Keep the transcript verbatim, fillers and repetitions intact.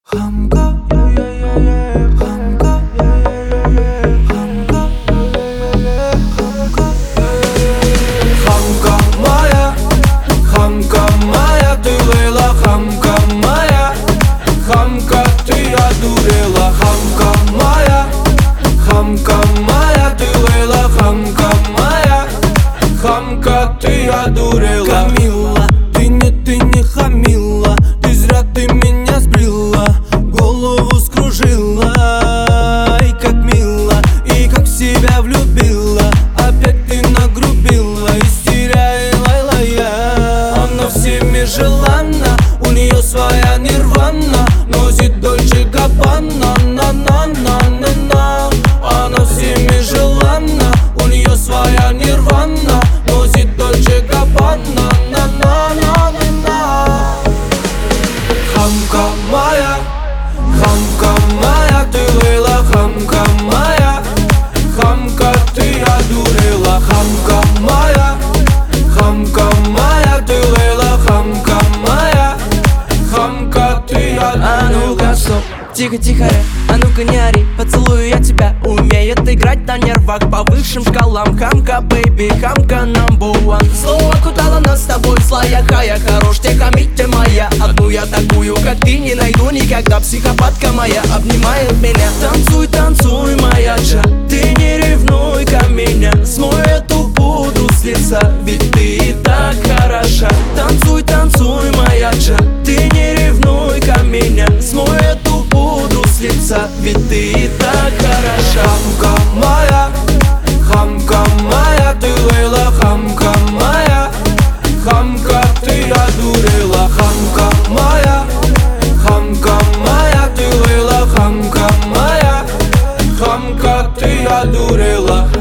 Хамка, хамка, хамка, хамка, хамка моя, хамка моя, ты Лейла, хамка моя, хамка, ты одурела, хамка моя, хамка моя, ты Лейла, хамка моя, хамка, ты одурела. Камилла, ты не, ты не хамила, ты зря ты меня сбрила, голову скружила. И как мило, и как в себя влюбила, опять ты нагрубила, истеряла я. Она всеми желанна, у нее своя нирвана, носит Дольче Габбана, на-на-на-на-на. Она всеми желанна, у нее своя нирвана, носит Дольче Габбана, на-на-на-на-на. Хамка моя, хамка моя, ты Лейла, хамка моя, хамка, ты одурела, хамка моя, хамка моя, ты Лейла, хамка моя, хамка, ты одурела. А ну-ка, стоп, тихо-тихо, а ну-ка не ори, поцелую я тебя. Умеет играть на нервах по высшим шкалам. Хамка, бэйби, хамка number one. Слово окутала нас с тобой в слоях, а я хорош, те хамить ты моя. Одну я такую, как ты, не найду никогда. Психопатка моя обнимает меня. Танцуй, танцуй, моя джа, ты не ревнуй ко меня. Смой эту пудру с лица, ведь ты и так хороша. Танцуй, танцуй, моя джа, ты не ревнуй ко меня. Смой эту пудру с лица, ведь ты и так хороша. Хамка моя, хамка моя, ты Лейла, хамка моя, хамка, ты одурела, хамка моя, хамка моя, ты Лейла, хамка моя, хамка, ты одурела.